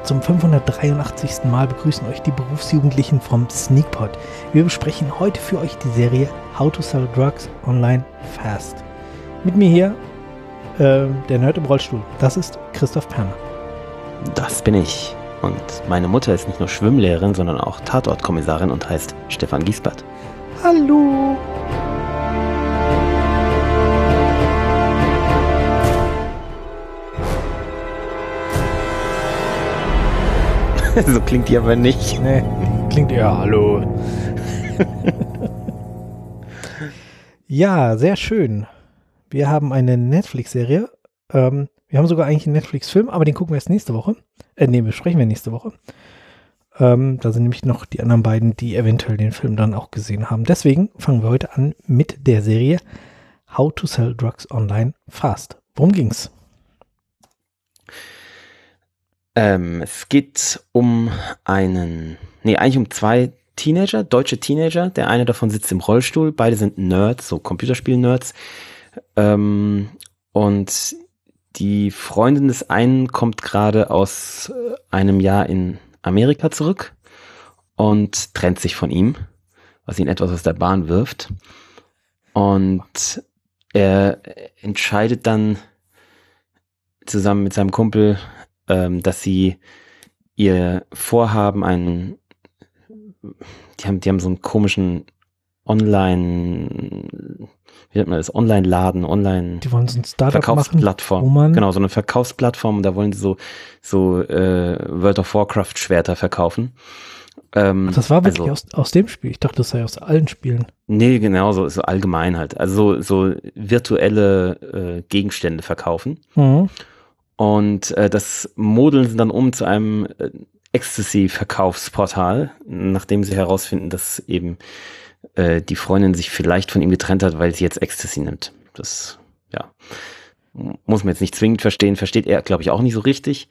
Zum 583. Mal begrüßen euch die Berufsjugendlichen vom Sneakpot. Wir besprechen heute für euch die Serie How to Sell Drugs Online Fast. Mit mir hier der Nerd im Rollstuhl. Das ist Christoph Perner. Das bin ich. Und meine Mutter ist nicht nur Schwimmlehrerin, sondern auch Tatortkommissarin und heißt Stefan Giesbert. Hallo! So klingt die aber nicht. Nee, klingt eher hallo. Ja, sehr schön. Wir haben eine Netflix-Serie. Wir haben sogar eigentlich einen Netflix-Film, aber den gucken wir erst nächste Woche. Besprechen wir nächste Woche. Da sind nämlich noch die anderen beiden, die eventuell den Film dann auch gesehen haben. Deswegen fangen wir heute an mit der Serie How to Sell Drugs Online Fast. Worum ging's? Es geht um eigentlich um zwei Teenager, deutsche Teenager. Der eine davon sitzt im Rollstuhl. Beide sind Nerds, so Computerspiel-Nerds. Und die Freundin des einen kommt gerade aus einem Jahr in Amerika zurück und trennt sich von ihm, was ihn etwas aus der Bahn wirft. Und er entscheidet dann zusammen mit seinem Kumpel, dass sie ihr Vorhaben, die haben so einen komischen wie nennt man das, Online-Laden, Die wollen so ein Startup Verkaufsplattform. machen, Genau, so eine Verkaufsplattform, und da wollen sie so World of Warcraft Schwerter verkaufen. Das war wirklich aus dem Spiel. Ich dachte, das sei aus allen Spielen. Nee, genau, so allgemein halt. Also so virtuelle Gegenstände verkaufen. Mhm. Und das modeln sie dann um zu einem Ecstasy-Verkaufsportal, nachdem sie herausfinden, dass eben die Freundin sich vielleicht von ihm getrennt hat, weil sie jetzt Ecstasy nimmt. Das, ja, muss man jetzt nicht zwingend verstehen. Versteht er, glaube ich, auch nicht so richtig.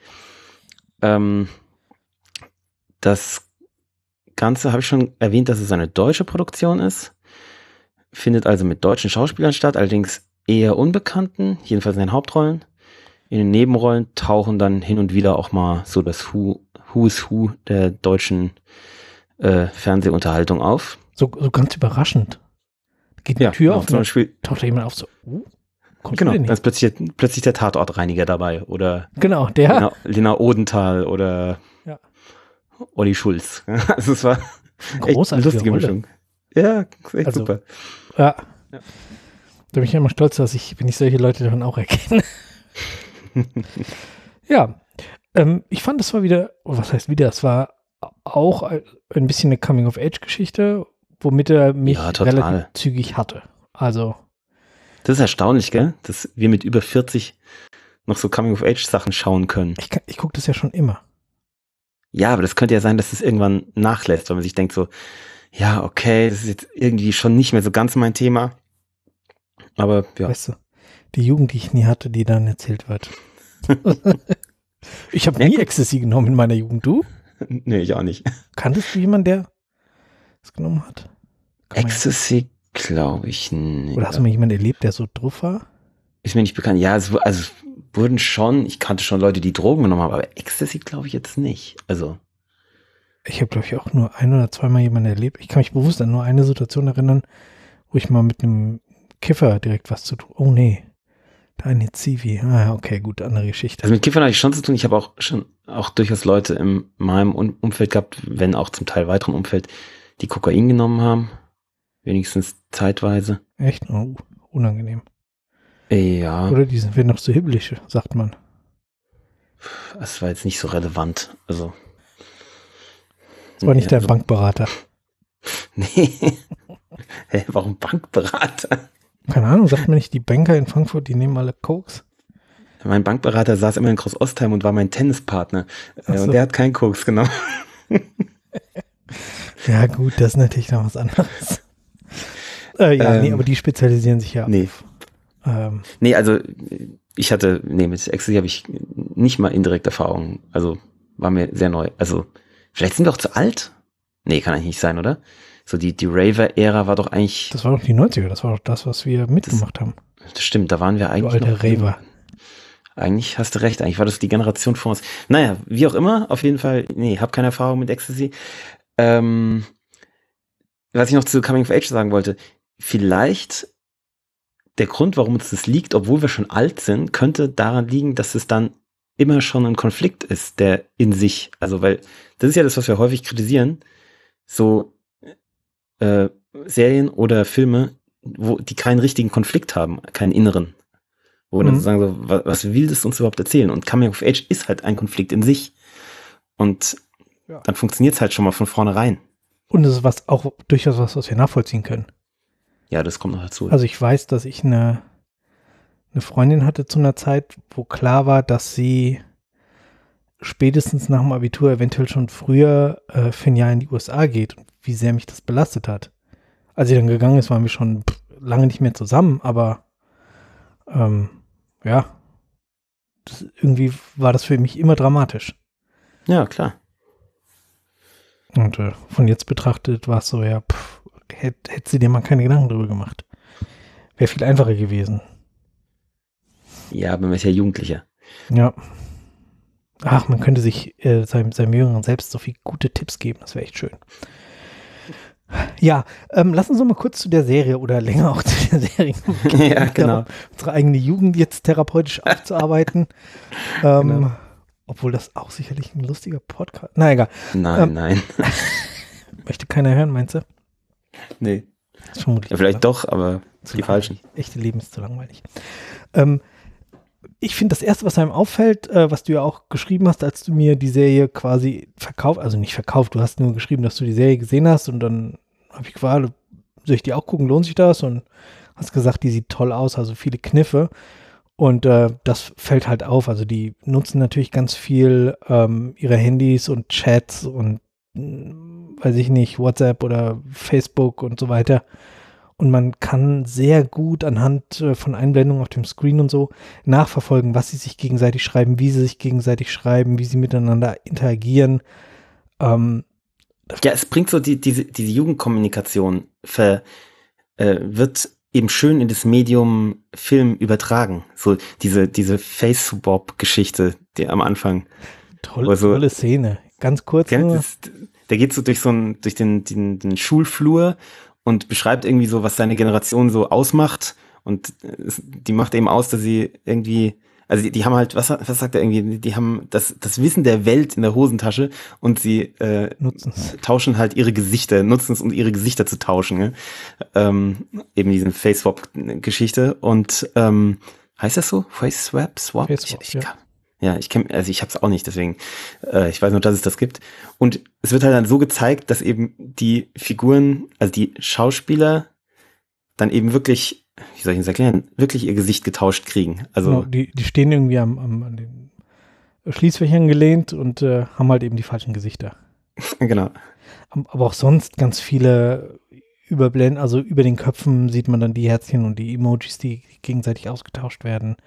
Das Ganze habe ich schon erwähnt, dass es eine deutsche Produktion ist. Findet also mit deutschen Schauspielern statt, allerdings eher Unbekannten, jedenfalls in den Hauptrollen. In den Nebenrollen tauchen dann hin und wieder auch mal so das Who is Who der deutschen Fernsehunterhaltung auf. So ganz überraschend. Geht die Tür auf, zum Beispiel taucht da jemand auf so, genau, da ist plötzlich der Tatortreiniger dabei oder genau, der Lena Odenthal oder Olli Schulz. Also es war echt eine lustige Mischung. Ja, echt super. Ja. Da bin ich ja immer stolz, wenn ich solche Leute dann auch erkenne. Ja, ich fand, das war wieder, was heißt wieder, es war auch ein bisschen eine Coming-of-Age-Geschichte, womit er mich relativ zügig hatte. Also. Das ist erstaunlich, gell? Dass wir mit über 40 noch so Coming-of-Age-Sachen schauen können. Ich gucke das ja schon immer. Ja, aber das könnte ja sein, dass es irgendwann nachlässt, weil man sich denkt so, ja, okay, das ist jetzt irgendwie schon nicht mehr so ganz mein Thema. Aber ja. Weißt du, die Jugend, die ich nie hatte, die dann erzählt wird. Ich habe nie Ecstasy genommen in meiner Jugend. Du? Nee, ich auch nicht. Kanntest du jemanden, der es genommen hat? Ecstasy glaube ich nicht. Oder hast du mal jemanden erlebt, der so drauf war? Ist mir nicht bekannt. Ja, also wurden schon, ich kannte schon Leute, die Drogen genommen haben, aber Ecstasy glaube ich jetzt nicht. Also. Ich habe, glaube ich, auch nur ein- oder zweimal jemanden erlebt. Ich kann mich bewusst an nur eine Situation erinnern, wo ich mal mit einem Kiffer direkt was zu tun. Oh nee. Da eine Zivi. Ah, okay, gut, andere Geschichte. Also mit Kiffern hatte ich schon zu tun. Ich habe auch schon durchaus Leute in meinem Umfeld gehabt, wenn auch zum Teil weiteren Umfeld, die Kokain genommen haben. Wenigstens zeitweise. Echt? Oh, unangenehm. Ja. Oder die sind noch so hibbelig, sagt man. Das war jetzt nicht so relevant. Also. Das war nicht dein Bankberater. Nee. Hey, warum Bankberater? Keine Ahnung, sagt mir nicht, die Banker in Frankfurt, die nehmen alle Koks? Mein Bankberater saß immer in Groß-Ostheim und war mein Tennispartner. Und der hat keinen Koks genommen. Ja gut, das ist natürlich noch was anderes. Nee, aber die spezialisieren sich ja auf. Nee, also mit Ecstasy habe ich nicht mal indirekt Erfahrung. Also war mir sehr neu. Also vielleicht sind wir auch zu alt? Nee, kann eigentlich nicht sein, oder? So die Raver-Ära war doch eigentlich... Das war doch die 90er, das war doch das, was wir mitgemacht haben. Das stimmt, da waren wir eigentlich du alter Raver. Eigentlich hast du recht, eigentlich war das die Generation vor uns. Naja, wie auch immer, auf jeden Fall, nee, hab keine Erfahrung mit Ecstasy. Was ich noch zu Coming of Age sagen wollte, vielleicht der Grund, warum uns das liegt, obwohl wir schon alt sind, könnte daran liegen, dass es dann immer schon ein Konflikt ist, der in sich, also weil, das ist ja das, was wir häufig kritisieren, so Serien oder Filme, wo die keinen richtigen Konflikt haben, keinen inneren. Wo wir dann sagen, so, was will das uns überhaupt erzählen? Und Coming of Age ist halt ein Konflikt in sich. Und dann funktioniert es halt schon mal von vornherein. Und es ist auch durchaus was wir nachvollziehen können. Ja, das kommt noch dazu. Also ich weiß, dass ich eine Freundin hatte zu einer Zeit, wo klar war, dass sie spätestens nach dem Abitur, eventuell schon früher, für ein Jahr in die USA geht und wie sehr mich das belastet hat. Als sie dann gegangen ist, waren wir schon lange nicht mehr zusammen, aber irgendwie war das für mich immer dramatisch. Ja, klar. Und von jetzt betrachtet war es so, hätte sie dir mal keine Gedanken drüber gemacht. Wäre viel einfacher gewesen. Ja, aber man ist ja Jugendlicher. Ja. Ach, man könnte sich seinem Jüngeren selbst so viele gute Tipps geben, das wäre echt schön. Ja, lass uns noch mal kurz zu der Serie oder länger auch zu der Serie kommen. Ja, genau. Unsere eigene Jugend jetzt therapeutisch aufzuarbeiten. Genau. Obwohl das auch sicherlich ein lustiger Podcast. Na egal. Nein. Möchte keiner hören, meinst du? Nee. Das ist vermutlich ja, vielleicht doch, aber die falschen. Echte Leben ist zu langweilig. Ich finde, das Erste, was einem auffällt, was du ja auch geschrieben hast, als du mir die Serie quasi verkauft, also nicht verkauft, du hast nur geschrieben, dass du die Serie gesehen hast und dann habe ich gefragt, soll ich die auch gucken, lohnt sich das? Und hast gesagt, die sieht toll aus, also viele Kniffe und das fällt halt auf, also die nutzen natürlich ganz viel ihre Handys und Chats und weiß ich nicht, WhatsApp oder Facebook und so weiter. Und man kann sehr gut anhand von Einblendungen auf dem Screen und so nachverfolgen, was sie sich gegenseitig schreiben, wie sie sich gegenseitig schreiben, wie sie miteinander interagieren. Ja, es bringt so diese Jugendkommunikation, wird eben schön in das Medium Film übertragen. So diese Face-Swap-Geschichte, die am Anfang. Tolle Szene. Ganz kurz. Der geht so durch den Schulflur und beschreibt irgendwie so, was seine Generation so ausmacht. Und die macht eben aus, dass sie irgendwie, also die haben halt, was sagt er irgendwie, die haben das Wissen der Welt in der Hosentasche und sie tauschen halt ihre Gesichter, nutzen es, um ihre Gesichter zu tauschen. Ne? Eben diese Face-Swap-Geschichte. Und heißt das so? Face-Swap? Ja, ich hab's auch nicht, deswegen, ich weiß nur, dass es das gibt. Und es wird halt dann so gezeigt, dass eben die Figuren, also die Schauspieler, dann eben wirklich, wie soll ich das erklären, wirklich ihr Gesicht getauscht kriegen. Also genau, die stehen irgendwie an den Schließfächern gelehnt und haben halt eben die falschen Gesichter. Genau. Aber auch sonst ganz viele Überblenden, also über den Köpfen sieht man dann die Herzchen und die Emojis, die gegenseitig ausgetauscht werden.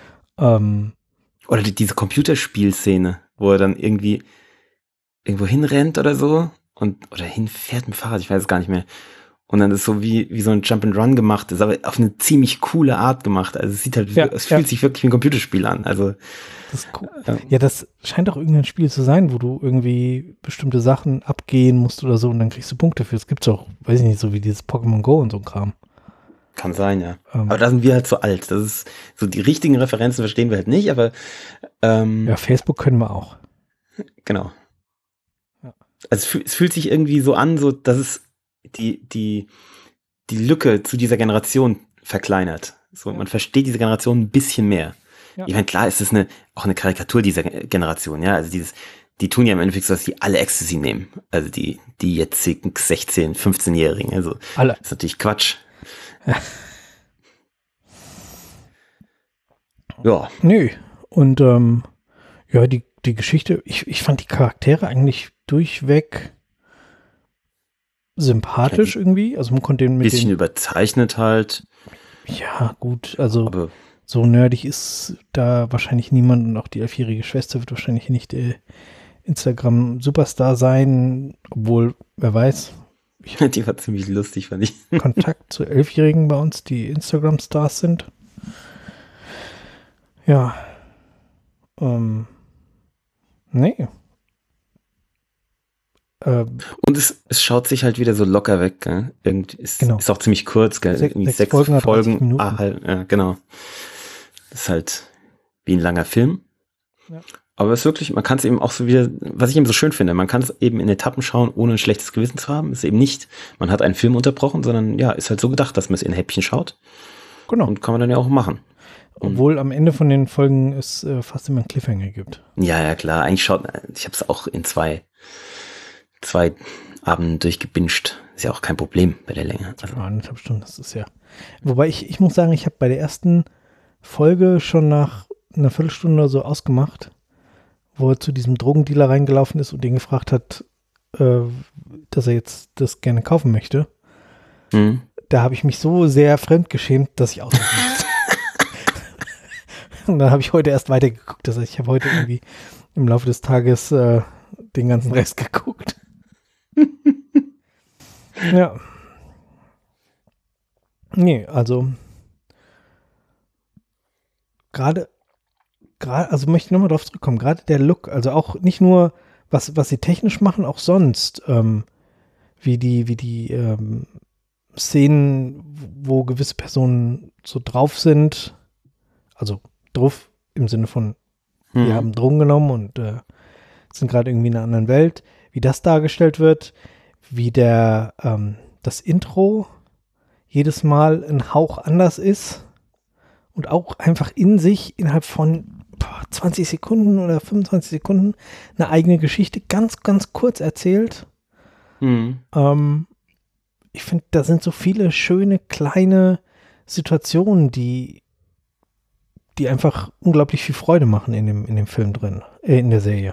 Oder diese Computerspielszene, wo er dann irgendwo hinrennt oder so oder hinfährt mit dem Fahrrad, ich weiß es gar nicht mehr. Und dann ist so wie so ein Jump-and-Run gemacht, ist aber auf eine ziemlich coole Art gemacht. Also es sieht halt, es fühlt sich wirklich wie ein Computerspiel an. Also das ist cool. Ja, das scheint auch irgendein Spiel zu sein, wo du irgendwie bestimmte Sachen abgehen musst oder so und dann kriegst du Punkte für. Das gibt's auch, weiß ich nicht, so wie dieses Pokémon Go und so ein Kram. Kann sein, ja. Aber da sind wir halt so alt. Das ist so, die richtigen Referenzen verstehen wir halt nicht, aber ja, Facebook können wir auch. Genau. Ja. Also es fühlt sich irgendwie so an, so dass es die Lücke zu dieser Generation verkleinert. So, man versteht diese Generation ein bisschen mehr. Ja. Ich meine, klar ist es auch eine Karikatur dieser Generation, ja. Also die tun ja im Endeffekt so, dass die alle Ecstasy nehmen. Also die jetzigen 16-, 15-Jährigen. Also alle. Das ist natürlich Quatsch. Ja. Nö. Und ja, die Geschichte, ich fand die Charaktere eigentlich durchweg sympathisch irgendwie. Also man konnte den mit bisschen überzeichnet halt. Ja, gut. Also so nerdig ist da wahrscheinlich niemand und auch die 11-jährige Schwester wird wahrscheinlich nicht Instagram-Superstar sein, obwohl, wer weiß. Die war ziemlich lustig, fand ich. Kontakt zu 11-Jährigen bei uns, die Instagram-Stars sind. Ja. Nee. Und es schaut sich halt wieder so locker weg, gell? Genau. Ist auch ziemlich kurz, gell? Irgendwie 6 Folgen. Halt, genau. Das ist halt wie ein langer Film. Ja. Aber es ist wirklich, man kann es eben auch so wieder, was ich eben so schön finde, man kann es eben in Etappen schauen, ohne ein schlechtes Gewissen zu haben. Es ist eben nicht, man hat einen Film unterbrochen, sondern ja, ist halt so gedacht, dass man es in Häppchen schaut. Genau. Und kann man dann ja auch machen. Obwohl am Ende von den Folgen es fast immer einen Cliffhanger gibt. Ja, klar. Eigentlich ich habe es auch in zwei Abenden durchgebinged. Ist ja auch kein Problem bei der Länge. Also 1,5 Stunden, das ist ja. Wobei ich muss sagen, ich habe bei der ersten Folge schon nach einer Viertelstunde oder so ausgemacht, wo er zu diesem Drogendealer reingelaufen ist und ihn gefragt hat, dass er jetzt das gerne kaufen möchte. Mhm. Da habe ich mich so sehr fremdgeschämt, dass ich ausmachen musste. Und dann habe ich heute erst weitergeguckt. Das heißt, ich habe heute irgendwie im Laufe des Tages den ganzen Rest geguckt. Ja. Nee, also also möchte ich nochmal drauf zurückkommen, gerade der Look, also auch nicht nur, was sie technisch machen, auch sonst, wie die Szenen, wo gewisse Personen so drauf sind, also drauf im Sinne von, wir haben Drogen genommen und sind gerade irgendwie in einer anderen Welt, wie das dargestellt wird, wie das Intro jedes Mal ein Hauch anders ist und auch einfach in sich innerhalb von 20 Sekunden oder 25 Sekunden eine eigene Geschichte ganz, ganz kurz erzählt. Ich finde, da sind so viele schöne, kleine Situationen, die einfach unglaublich viel Freude machen in dem Film drin, in der Serie.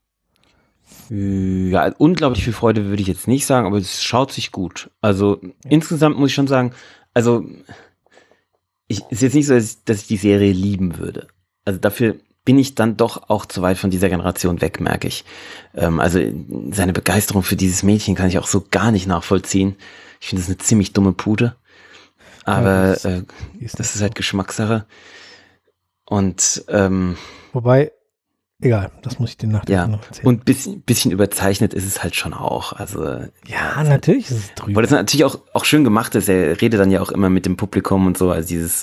Ja, unglaublich viel Freude würde ich jetzt nicht sagen, aber es schaut sich gut. Also insgesamt muss ich schon sagen, also ist jetzt nicht so, dass ich die Serie lieben würde. Also dafür bin ich dann doch auch zu weit von dieser Generation weg, merke ich. Also seine Begeisterung für dieses Mädchen kann ich auch so gar nicht nachvollziehen. Ich finde das eine ziemlich dumme Pude. Aber das ist halt Geschmackssache. Und wobei, egal, das muss ich dir nachher noch erzählen. Und bisschen überzeichnet ist es halt schon auch. Also ja, natürlich ist es drüber. Weil das natürlich auch schön gemacht ist. Er redet dann ja auch immer mit dem Publikum und so. Also dieses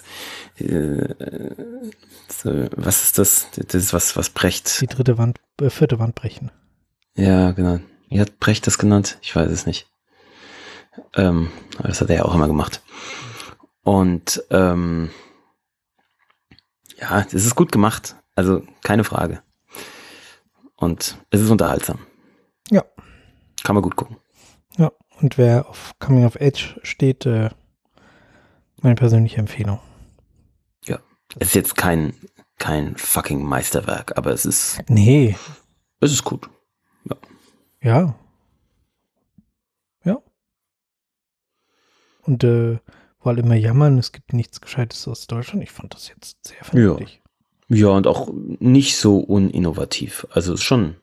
was ist das? Das ist was Brecht. Die vierte Wand brechen. Ja, genau. Wie hat Brecht das genannt? Ich weiß es nicht. Aber das hat er ja auch immer gemacht. Und ja, es ist gut gemacht. Also keine Frage. Und es ist unterhaltsam. Ja. Kann man gut gucken. Ja, und wer auf Coming of Age steht, meine persönliche Empfehlung. Ja, es ist jetzt kein fucking Meisterwerk, aber es ist... Nee. Es ist gut. Ja. Ja. Ja. Und wo alle immer jammern, es gibt nichts Gescheites aus Deutschland. Ich fand das jetzt sehr vernünftig. Ja, und auch nicht so uninnovativ. Also es ist schon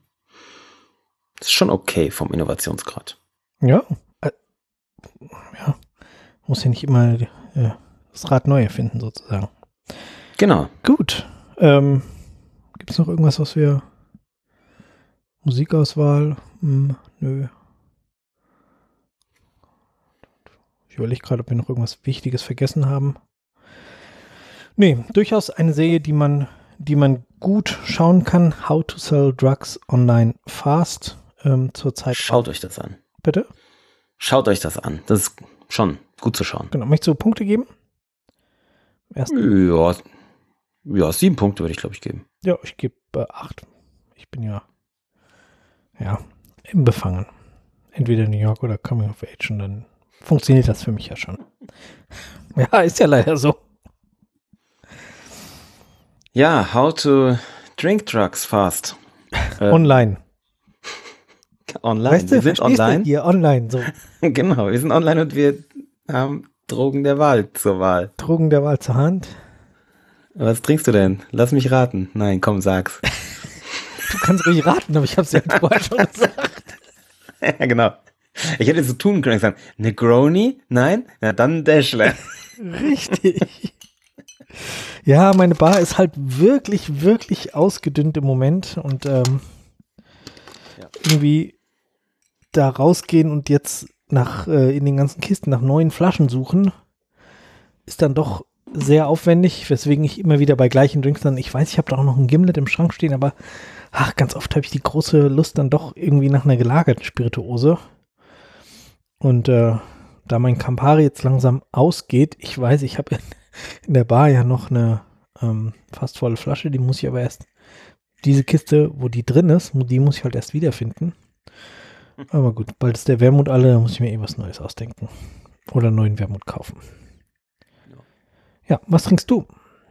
okay vom Innovationsgrad. Ja. Ja. Muss ja nicht immer das Rad neu erfinden, sozusagen. Genau. Gut. Gibt es noch irgendwas, was wir... Musikauswahl? Nö. Ich überlege gerade, ob wir noch irgendwas Wichtiges vergessen haben. Nee, durchaus eine Serie, die man gut schauen kann. How to Sell Drugs Online Fast. Zurzeit. Schaut euch das an. Bitte? Schaut euch das an. Das ist schon gut zu schauen. Genau. Möchtest du Punkte geben? Ja, 7 Punkte würde ich, glaube ich, geben. Ja, ich gebe 8. Ich bin ja im Befangen. Entweder New York oder Coming of Age und dann funktioniert das für mich ja schon. Ja, ist ja leider so. Ja, How to Drink Drugs Fast. Online. Online. Weißt du, wir sind online. Hier online, so. Genau, wir sind online und wir haben Drogen der Wahl zur Wahl. Drogen der Wahl zur Hand. Was trinkst du denn? Lass mich raten. Nein, komm, sag's. Du kannst ruhig raten, aber ich hab's ja vorher schon gesagt. Ja, genau. Ich hätte so tun können und sagen, Negroni? Nein? Na dann Dashler. Richtig. Ja, meine Bar ist halt wirklich, wirklich ausgedünnt im Moment und irgendwie da rausgehen und jetzt in den ganzen Kisten nach neuen Flaschen suchen, ist dann doch sehr aufwendig, weswegen ich immer wieder bei gleichen Drinks dann, ich weiß, ich habe da auch noch ein Gimlet im Schrank stehen, aber ganz oft habe ich die große Lust dann doch irgendwie nach einer gelagerten Spirituose. Und da mein Campari jetzt langsam ausgeht, ich weiß, ich habe in der Bar ja noch eine fast volle Flasche, die muss ich aber erst, diese Kiste, wo die drin ist, die muss ich halt erst wiederfinden. Aber gut, bald ist der Wermut alle, da muss ich mir was Neues ausdenken. Oder neuen Wermut kaufen. Ja, was trinkst du?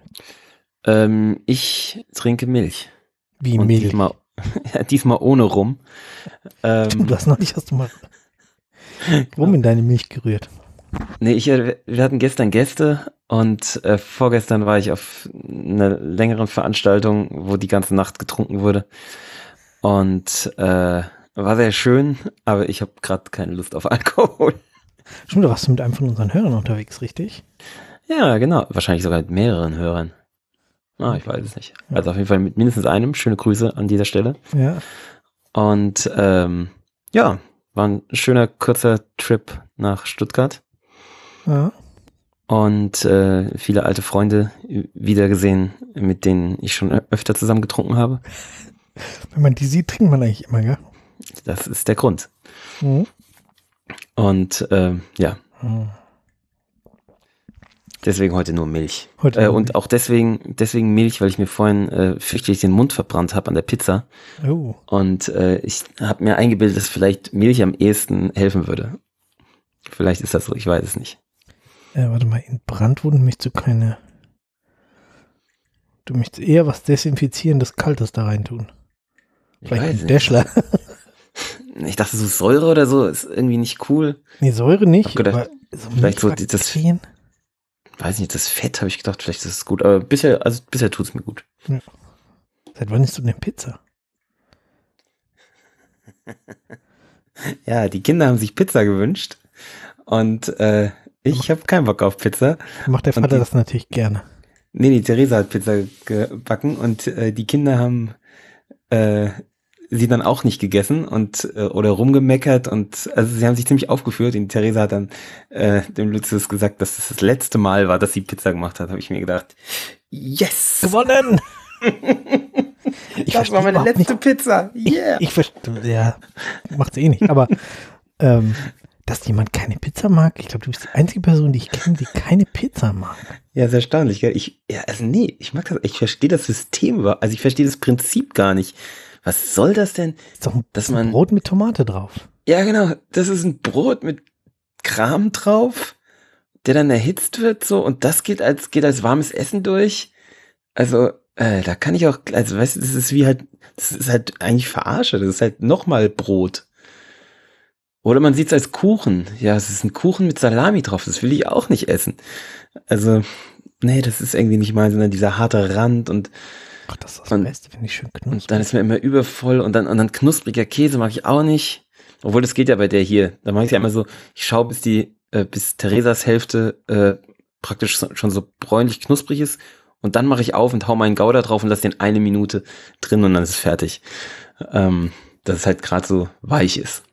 Ich trinke Milch. Wie Und Milch? Diesmal ohne Rum. Du hast mal Rum in deine Milch gerührt. Nee, wir hatten gestern Gäste und vorgestern war ich auf einer längeren Veranstaltung, wo die ganze Nacht getrunken wurde. Und war sehr schön, aber ich habe gerade keine Lust auf Alkohol. Stimmt, da warst du mit einem von unseren Hörern unterwegs, richtig? Ja, genau. Wahrscheinlich sogar mit mehreren Hörern. Ich weiß es nicht. Also auf jeden Fall mit mindestens einem. Schöne Grüße an dieser Stelle. Ja. Und war ein schöner, kurzer Trip nach Stuttgart. Ja. Und viele alte Freunde wiedergesehen, mit denen ich schon öfter zusammen getrunken habe. Wenn man die sieht, trinkt man eigentlich immer, gell? Das ist der Grund. Mhm. Und deswegen heute nur Milch. Und auch deswegen Milch, weil ich mir vorhin fürchterlich den Mund verbrannt habe an der Pizza. Oh. Und ich habe mir eingebildet, dass vielleicht Milch am ehesten helfen würde. Vielleicht ist das so, ich weiß es nicht. Warte mal, in Brandwunden möchtest du keine... Du möchtest eher was Desinfizierendes, Kaltes da reintun. Vielleicht ein Däschler. Ich dachte, so Säure oder so ist irgendwie nicht cool. Nee, Säure nicht, gedacht, aber so vielleicht so das, weiß nicht, das Fett habe ich gedacht, vielleicht ist es gut, aber bisher tut es mir gut. Ja. Seit wann isst du denn Pizza? Ja, die Kinder haben sich Pizza gewünscht und ich habe keinen Bock auf Pizza. Macht der Vater das natürlich gerne. Nee, die Theresa hat Pizza gebacken und die Kinder haben sie dann auch nicht gegessen und oder rumgemeckert und also sie haben sich ziemlich aufgeführt und die Theresa hat dann dem Lucius gesagt, dass das letzte Mal war, dass sie Pizza gemacht hat. Habe ich mir gedacht, yes! Gewonnen! Das war meine letzte Pizza. Yeah! Ich verstehe, ja, macht's eh nicht, aber dass jemand keine Pizza mag, ich glaube, du bist die einzige Person, die ich kenne, die keine Pizza mag. Ja, sehr erstaunlich, gell? Ich mag das, ich verstehe das System, also ich verstehe das Prinzip gar nicht. Was soll das denn? Ist doch ein Brot mit Tomate drauf. Ja, genau. Das ist ein Brot mit Kram drauf, der dann erhitzt wird, so, und das geht als warmes Essen durch. Also, da kann ich auch, also, weißt du, das ist halt eigentlich Verarsche. Das ist halt nochmal Brot. Oder man sieht es als Kuchen. Ja, es ist ein Kuchen mit Salami drauf. Das will ich auch nicht essen. Also, nee, das ist irgendwie nicht mal, sondern dieser harte Rand und ach, das ist das Beste, finde ich schön knusprig. Und dann ist mir immer übervoll und dann knuspriger Käse mag ich auch nicht. Obwohl, das geht ja bei der hier. Da mache ich ja immer so, ich schaue bis Theresas Hälfte praktisch schon so bräunlich knusprig ist und dann mache ich auf und hau meinen Gouda drauf und lasse den 1 Minute drin und dann ist es fertig. Dass es halt gerade so weich ist.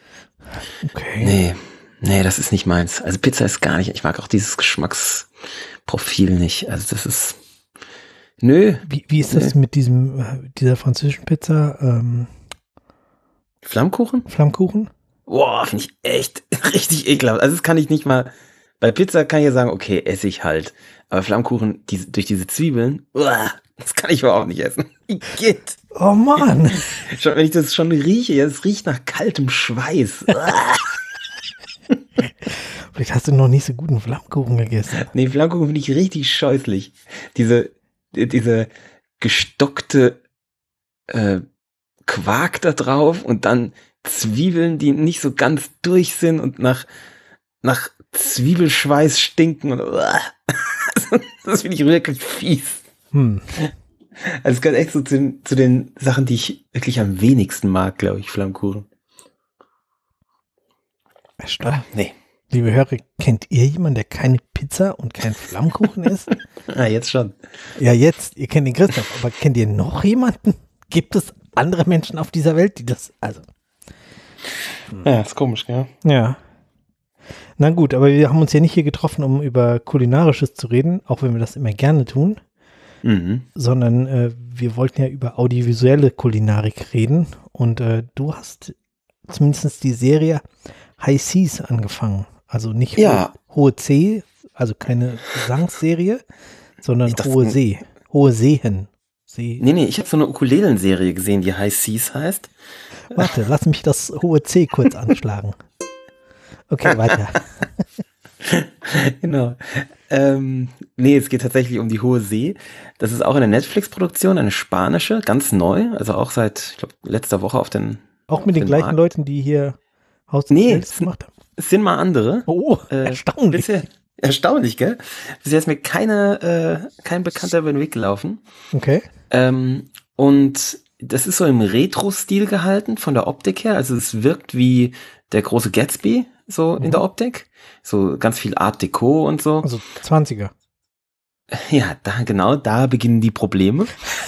Okay. Nee, das ist nicht meins. Also Pizza ist gar nicht, ich mag auch dieses Geschmacksprofil nicht. Also das ist, nö. Wie ist das mit dieser französischen Pizza? Flammkuchen? Flammkuchen? Boah, finde ich echt richtig ekelhaft. Also das kann ich nicht mal, bei Pizza kann ich ja sagen, okay, esse ich halt. Aber Flammkuchen, durch diese Zwiebeln, das kann ich überhaupt nicht essen. Geht. Oh Mann. Schon, wenn ich das schon rieche, ja, es riecht nach kaltem Schweiß. Vielleicht hast du noch nicht so guten Flammkuchen gegessen. Nee, Flammkuchen finde ich richtig scheußlich. Diese gestockte Quark da drauf und dann Zwiebeln, die nicht so ganz durch sind und nach Zwiebelschweiß stinken. Und, das finde ich wirklich fies. Also es gehört echt so zu den Sachen, die ich wirklich am wenigsten mag, glaube ich, Flammkuchen. Stimmt. Nee. Liebe Hörer, kennt ihr jemanden, der keine Pizza und kein Flammkuchen isst? Ah, jetzt schon. Ja, jetzt, ihr kennt den Christoph, aber kennt ihr noch jemanden? Gibt es andere Menschen auf dieser Welt, die das, also. Ja, ist komisch, gell? Ja. Na gut, aber wir haben uns ja nicht hier getroffen, um über Kulinarisches zu reden, auch wenn wir das immer gerne tun, sondern wir wollten ja über audiovisuelle Kulinarik reden und du hast zumindest die Serie High Seas angefangen. Also nicht hohe C, also keine Gesangsserie, sondern hohe See, hohe Seen. Nee, ich habe so eine Ukulelenserie gesehen, die High Seas heißt. Warte, lass mich das hohe C kurz anschlagen. Okay, weiter. Genau. Nee, es geht tatsächlich um die Hohe See. Das ist auch eine Netflix-Produktion, eine spanische, ganz neu, also auch seit, ich glaube, letzter Woche auf den Auch mit den gleichen Markt. Leuten, die hier Haus des Geldes gemacht haben? Es sind mal andere. Oh, erstaunlich. Bisher, erstaunlich, gell? Bisher ist mir kein Bekannter über den Weg gelaufen. Okay. Und das ist so im Retro-Stil gehalten, von der Optik her. Also es wirkt wie der große Gatsby, so in der Optik. So ganz viel Art Deco und so. Also 20er. Ja, da beginnen die Probleme.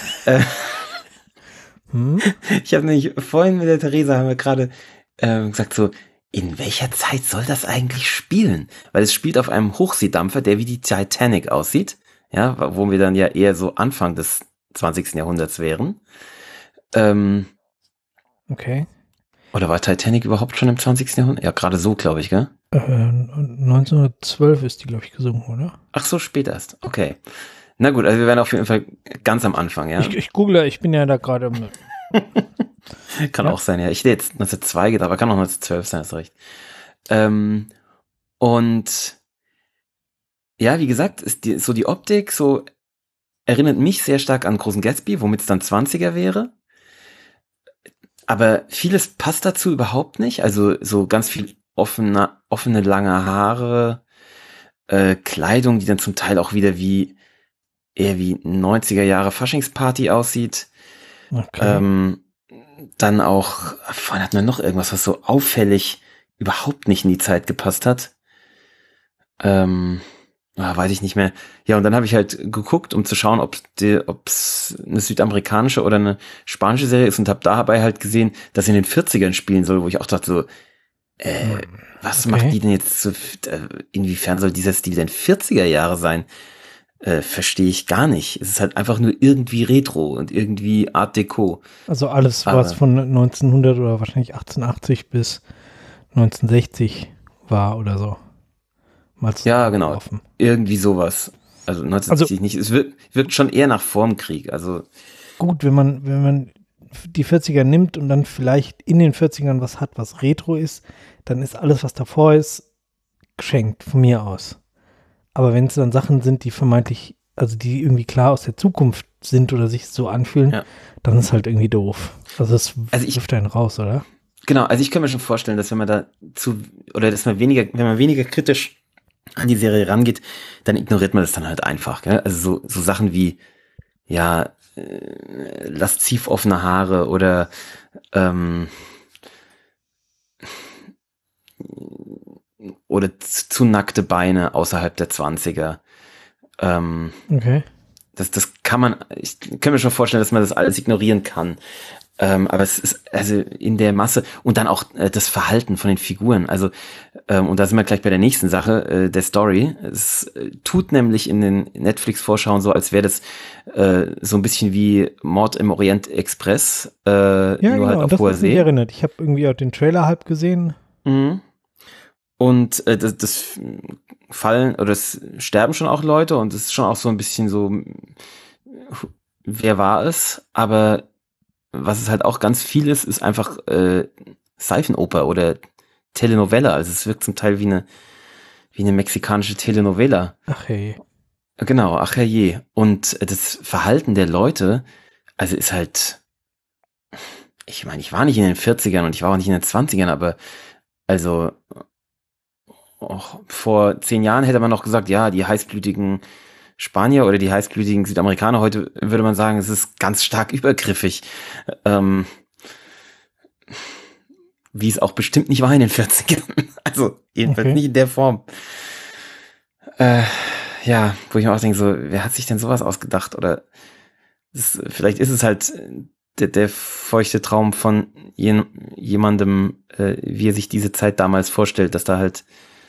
Ich habe nämlich vorhin mit der Theresa haben wir gerade gesagt so, in welcher Zeit soll das eigentlich spielen? Weil es spielt auf einem Hochseedampfer, der wie die Titanic aussieht. Ja, wo wir dann ja eher so Anfang des 20. Jahrhunderts wären. Okay. Oder war Titanic überhaupt schon im 20. Jahrhundert? Ja, gerade so, glaube ich, gell? 1912 ist die, glaube ich, gesungen, oder? Ach so, spät erst. Okay. Na gut, also wir werden auf jeden Fall ganz am Anfang, ja? Ich google, ich bin ja da gerade. Kann auch sein, ja. Ich hätte jetzt 1902 gedacht, aber kann auch 1912 sein, hast recht. Und ja, wie gesagt, ist die Optik so erinnert mich sehr stark an Großen Gatsby, womit es dann 20er wäre. Aber vieles passt dazu überhaupt nicht. Also so ganz viel offene lange Haare, Kleidung, die dann zum Teil auch wieder eher wie 90er Jahre Faschingsparty aussieht. Okay. Dann auch, vorhin hatten wir noch irgendwas, was so auffällig überhaupt nicht in die Zeit gepasst hat. Weiß ich nicht mehr. Ja, und dann habe ich halt geguckt, um zu schauen, ob es eine südamerikanische oder eine spanische Serie ist und habe dabei halt gesehen, dass sie in den 40ern spielen soll, wo ich auch dachte so, was macht die denn jetzt so, inwiefern soll dieser Stil denn 40er Jahre sein? Verstehe ich gar nicht. Es ist halt einfach nur irgendwie Retro und irgendwie Art Deco. Also alles, was von 1900 oder wahrscheinlich 1880 bis 1960 war oder so. Ja, genau. Irgendwie sowas. Also 1960 nicht. Es wirkt schon eher nach vorm Krieg. Also gut, wenn man die 40er nimmt und dann vielleicht in den 40ern was hat, was Retro ist, dann ist alles, was davor ist, geschenkt, von mir aus. Aber wenn es dann Sachen sind, die vermeintlich, also die irgendwie klar aus der Zukunft sind oder sich so anfühlen, dann ist halt irgendwie doof. Also es wirft einen raus, oder? Genau, also ich kann mir schon vorstellen, dass wenn man wenn man weniger kritisch an die Serie rangeht, dann ignoriert man das dann halt einfach. Gell? Also so Sachen wie, lasziv offene Haare oder zu nackte Beine außerhalb der 20er. Okay. Das ich kann mir schon vorstellen, dass man das alles ignorieren kann. Aber es ist also in der Masse und dann auch das Verhalten von den Figuren. Also und da sind wir gleich bei der nächsten Sache, der Story. Es tut nämlich in den Netflix-Vorschauen so, als wäre das so ein bisschen wie Mord im Orient Express, nur genau, halt auf das hoher ist mich See. Erinnert. Ich habe irgendwie auch den Trailer halb gesehen. Mhm. Und das fallen oder es sterben schon auch Leute und es ist schon auch so ein bisschen so, wer war es? Aber was es halt auch ganz viel ist einfach Seifenoper oder Telenovela. Also es wirkt zum Teil wie eine mexikanische Telenovela. Ach hey. Genau, ach herrje. Und das Verhalten der Leute, also ist halt, ich meine, ich war nicht in den 40ern und ich war auch nicht in den 20ern, aber also auch vor 10 Jahren hätte man noch gesagt, ja, die heißblütigen Spanier oder die heißblütigen Südamerikaner, heute würde man sagen, es ist ganz stark übergriffig. wie es auch bestimmt nicht war in den 40ern. Also jedenfalls nicht in der Form. Ja, wo ich mir auch denke, so, wer hat sich denn sowas ausgedacht? Oder vielleicht ist es halt der feuchte Traum von jemandem, wie er sich diese Zeit damals vorstellt, dass da halt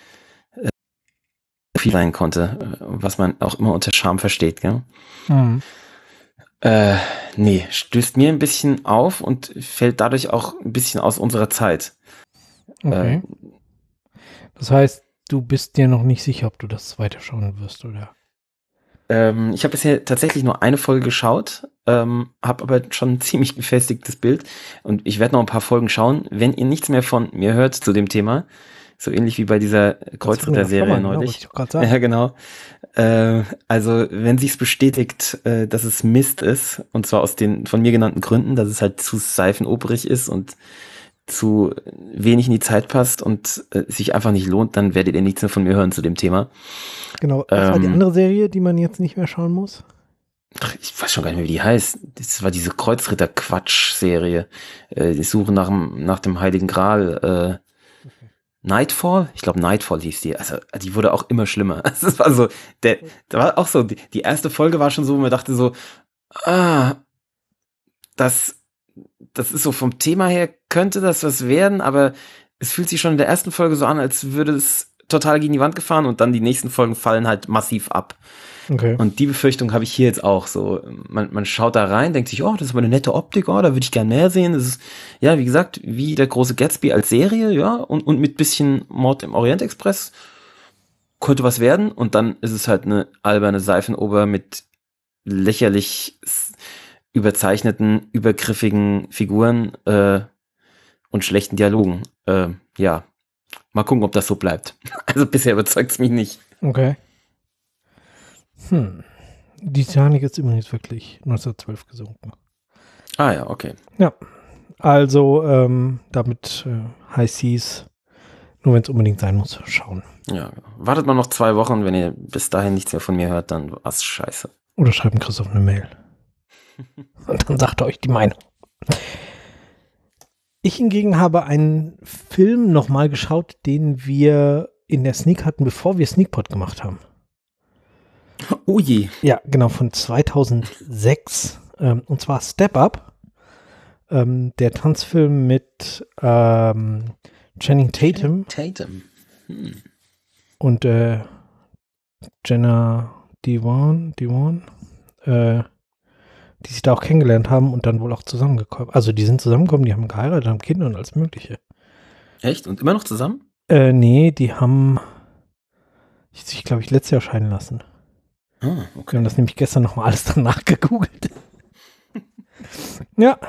viel sein konnte, was man auch immer unter Charme versteht, gell? Mhm. Nee, stößt mir ein bisschen auf und fällt dadurch auch ein bisschen aus unserer Zeit. Okay. Das heißt, du bist dir noch nicht sicher, ob du das weiterschauen wirst, oder? Ich habe bisher tatsächlich nur eine Folge geschaut, habe aber schon ein ziemlich gefestigtes Bild und ich werde noch ein paar Folgen schauen. Wenn ihr nichts mehr von mir hört zu dem Thema, so ähnlich wie bei dieser Kreuzritter-Serie neulich. Ich gerade sagen. Ja, genau. Also wenn sich's bestätigt, dass es Mist ist, und zwar aus den von mir genannten Gründen, dass es halt zu seifenoperig ist und zu wenig in die Zeit passt und sich einfach nicht lohnt, dann werdet ihr nichts mehr von mir hören zu dem Thema. Genau, das war die andere Serie, die man jetzt nicht mehr schauen muss? Ich weiß schon gar nicht mehr, wie die heißt. Das war diese Kreuzritter-Quatsch-Serie. Die Suche nach dem Heiligen Gral. Nightfall? Ich glaube, Nightfall hieß die. Also, die wurde auch immer schlimmer. Das war so, da war auch so, die erste Folge war schon so, wo man dachte so, das ist so vom Thema her, könnte das was werden, aber es fühlt sich schon in der ersten Folge so an, als würde es total gegen die Wand gefahren und dann die nächsten Folgen fallen halt massiv ab. Okay. Und die Befürchtung habe ich hier jetzt auch so. Man schaut da rein, denkt sich, oh, das ist aber eine nette Optik, oh, da würde ich gern mehr sehen. Das ist, ja, wie gesagt, wie der große Gatsby als Serie, ja, und mit bisschen Mord im Orient Express könnte was werden. Und dann ist es halt eine alberne Seifenoper mit lächerlich überzeichneten, übergriffigen Figuren und schlechten Dialogen. Ja, mal gucken, ob das so bleibt. Also bisher überzeugt es mich nicht. Okay. Die Titanic ist übrigens wirklich 1912 gesunken. Ah ja, okay. Ja, also damit High Seas, nur wenn es unbedingt sein muss, schauen. Ja, wartet mal noch 2 Wochen, wenn ihr bis dahin nichts mehr von mir hört, dann war's scheiße. Oder schreibt Christoph eine Mail. Und dann sagt er euch die Meinung. Ich hingegen habe einen Film nochmal geschaut, den wir in der Sneak hatten, bevor wir Sneakpot gemacht haben. Oh je. Ja, genau, von 2006. Und zwar Step Up. Der Tanzfilm mit Channing Tatum. Und Jenna Dewan, die sich da auch kennengelernt haben und dann wohl auch zusammengekommen. Also die sind zusammengekommen, die haben geheiratet, haben Kinder und alles Mögliche. Echt? Und immer noch zusammen? Nee, die haben sich, glaube ich, letztes Jahr scheiden lassen. Ah, okay. Wir haben das nämlich gestern nochmal alles danach gegoogelt. Ja.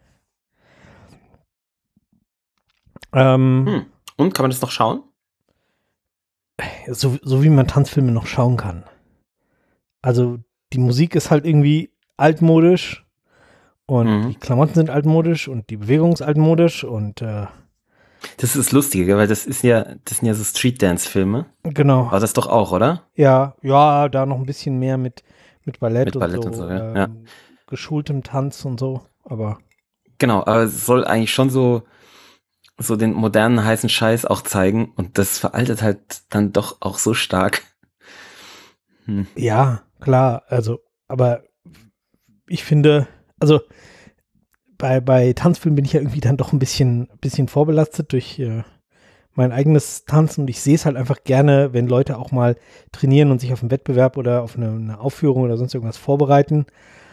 Und kann man das noch schauen? So wie man Tanzfilme noch schauen kann. Also die Musik ist halt irgendwie altmodisch und die Klamotten sind altmodisch und die Bewegung ist altmodisch und das ist das Lustige, weil das sind ja so Street-Dance-Filme. Genau. War das doch auch, oder? Ja, da noch ein bisschen mehr mit Ballett, und so, ja. Geschultem Tanz und so, aber genau, aber es soll eigentlich schon so den modernen heißen Scheiß auch zeigen und das veraltet halt dann doch auch so stark. Ja, klar, also, aber ich finde, also bei Tanzfilmen bin ich ja irgendwie dann doch ein bisschen vorbelastet durch mein eigenes Tanzen und ich sehe es halt einfach gerne, wenn Leute auch mal trainieren und sich auf einen Wettbewerb oder auf eine Aufführung oder sonst irgendwas vorbereiten.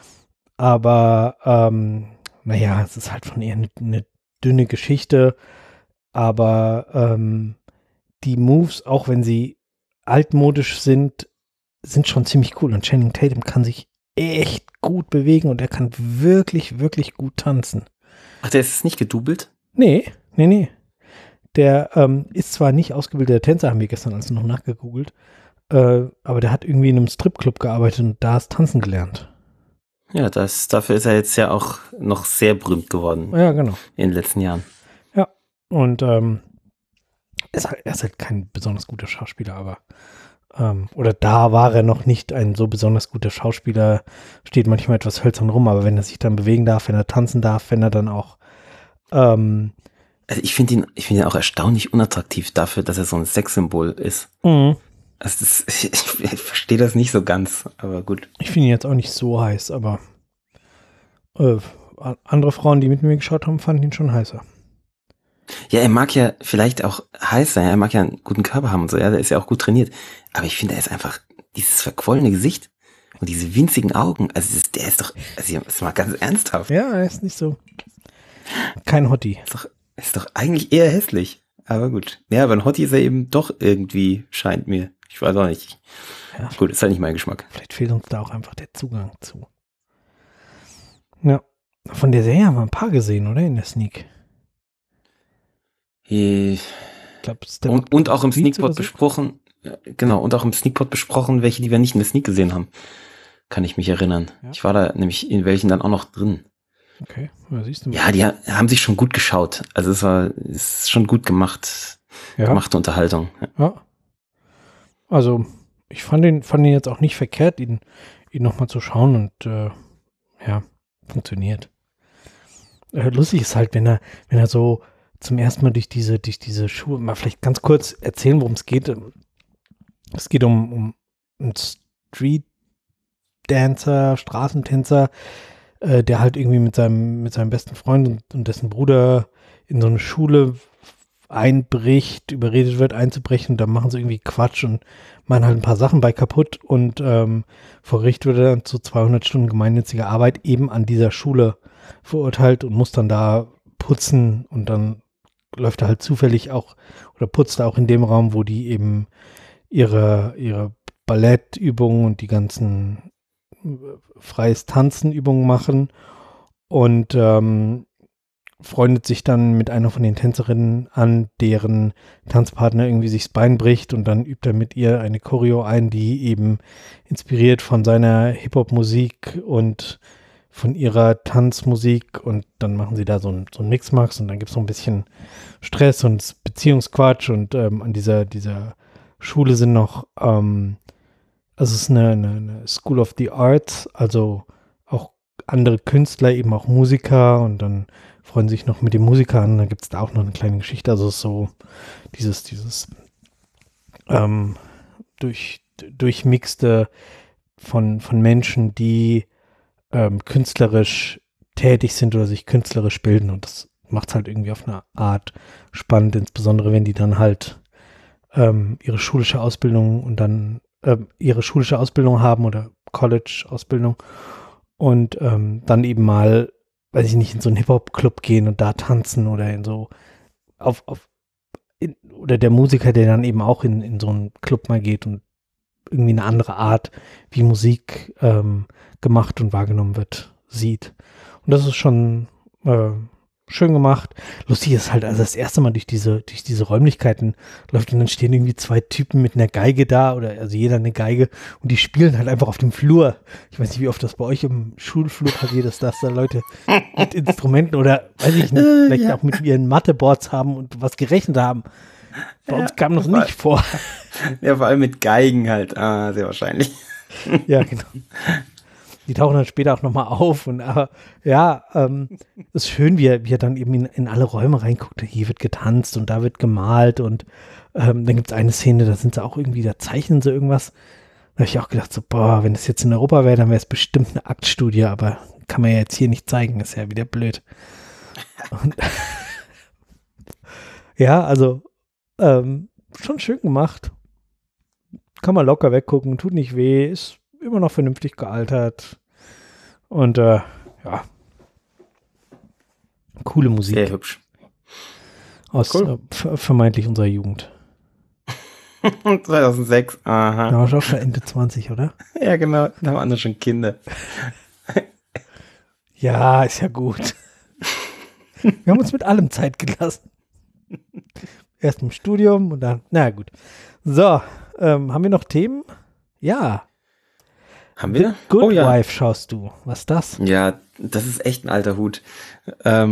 Aber naja, es ist halt von eher eine dünne Geschichte, aber die Moves, auch wenn sie altmodisch sind schon ziemlich cool und Channing Tatum kann sich echt gut bewegen und er kann wirklich, wirklich gut tanzen. Ach, der ist nicht gedoubelt? Nee. Der ist zwar nicht ausgebildeter Tänzer, haben wir gestern also noch nachgegoogelt, aber der hat irgendwie in einem Stripclub gearbeitet und da ist Tanzen gelernt. Ja, dafür ist er jetzt ja auch noch sehr berühmt geworden. Ja, genau. In den letzten Jahren. Ja, und er ist halt kein besonders guter Schauspieler, aber oder da war er noch nicht ein so besonders guter Schauspieler, steht manchmal etwas hölzern rum, aber wenn er sich dann bewegen darf, wenn er tanzen darf, wenn er dann auch Also ich finde ihn auch erstaunlich unattraktiv dafür, dass er so ein Sexsymbol ist. Mhm. Also ich verstehe das nicht so ganz, aber gut. Ich finde ihn jetzt auch nicht so heiß, aber äh, andere Frauen, die mit mir geschaut haben, fanden ihn schon heißer. Ja, er mag ja vielleicht auch heiß sein, er mag ja einen guten Körper haben und so, ja, der ist ja auch gut trainiert. Aber ich finde, er ist einfach dieses verquollene Gesicht und diese winzigen Augen, also der ist doch, also jetzt mal ganz ernsthaft. Ja, er ist nicht so, kein Hottie. Ist doch eigentlich eher hässlich. Aber gut. Ja, aber ein Hottie ist er eben doch irgendwie, scheint mir. Ich weiß auch nicht. Ja. Gut, ist halt nicht mein Geschmack. Vielleicht fehlt uns da auch einfach der Zugang zu. Ja. Von der Serie haben wir ein paar gesehen, oder? In der Sneak. Ich glaube, und auch im Sneakpot besprochen. Genau, und auch im Sneakpot besprochen, welche, die wir nicht in der Sneak gesehen haben. Kann ich mich erinnern. Ja. Ich war da nämlich in welchen dann auch noch drin. Okay, ja, siehst du mal. Ja, die haben sich schon gut geschaut. Also ist schon gut gemacht. Ja. Gemachte Unterhaltung. Ja. Also, ich fand ihn jetzt auch nicht verkehrt, ihn nochmal zu schauen und ja, funktioniert. Lustig ist halt, wenn er so zum ersten Mal durch diese Schuhe, mal vielleicht ganz kurz erzählen, worum es geht. Es geht um einen Street Dancer, Straßentänzer, der halt irgendwie mit seinem besten Freund und dessen Bruder in so eine Schule einbricht, überredet wird einzubrechen, und dann machen sie irgendwie Quatsch und machen halt ein paar Sachen bei kaputt, und vor Gericht wird er dann zu 200 Stunden gemeinnütziger Arbeit eben an dieser Schule verurteilt und muss dann da putzen, und dann läuft er halt zufällig auch oder putzt er auch in dem Raum, wo die eben ihre Ballettübungen und die ganzen freies Tanzenübungen machen, und freundet sich dann mit einer von den Tänzerinnen an, deren Tanzpartner irgendwie sich das Bein bricht, und dann übt er mit ihr eine Choreo ein, die eben inspiriert von seiner Hip-Hop-Musik und von ihrer Tanzmusik, und dann machen sie da so ein Mixmax, und dann gibt es so ein bisschen Stress und Beziehungsquatsch, und an dieser Schule sind noch, also es ist eine School of the Arts, also auch andere Künstler, eben auch Musiker, und dann freuen sich noch mit dem Musiker an, dann gibt es da auch noch eine kleine Geschichte, also so dieses durchmixte von Menschen, die künstlerisch tätig sind oder sich künstlerisch bilden, und das macht es halt irgendwie auf eine Art spannend, insbesondere wenn die dann halt ihre schulische Ausbildung und dann ihre schulische Ausbildung haben oder College-Ausbildung und dann eben mal, weiß ich nicht, in so einen Hip-Hop-Club gehen und da tanzen, oder in so oder der Musiker, der dann eben auch in so einen Club mal geht und irgendwie eine andere Art, wie Musik gemacht und wahrgenommen wird, sieht. Und das ist schon schön gemacht. Lustig ist halt, also das erste Mal durch diese Räumlichkeiten läuft, und dann stehen irgendwie zwei Typen mit einer Geige da, oder also jeder eine Geige, und die spielen halt einfach auf dem Flur. Ich weiß nicht, wie oft das bei euch im Schulflur passiert ist, dass da Leute mit Instrumenten oder, weiß ich nicht, vielleicht auch mit ihren Matheboards haben und was gerechnet haben. Bei uns kam das nicht vor. Ja, vor allem mit Geigen halt. Sehr wahrscheinlich. Ja, genau. Die tauchen dann später auch nochmal auf, und aber ja, ist schön, wie er dann eben in alle Räume reinguckt. Hier wird getanzt und da wird gemalt, und dann gibt es eine Szene, da sind sie auch irgendwie, da zeichnen sie irgendwas. Da habe ich auch gedacht, so, boah, wenn das jetzt in Europa wäre, dann wäre es bestimmt eine Aktstudie, aber kann man ja jetzt hier nicht zeigen, ist ja wieder blöd. Und ja, also schon schön gemacht. Kann man locker weggucken, tut nicht weh, ist immer noch vernünftig gealtert. Und ja, coole Musik. Sehr hübsch. Aus vermeintlich unserer Jugend. 2006, aha. Da war ich auch schon Ende 20, oder? Ja, genau, da haben andere schon Kinder. Ja, ist ja gut. Wir haben uns mit allem Zeit gelassen. Erst im Studium und dann, na gut. So, haben wir noch Themen? Ja. Haben wir? Good Wife schaust du. Was ist das? Ja, das ist echt ein alter Hut. Das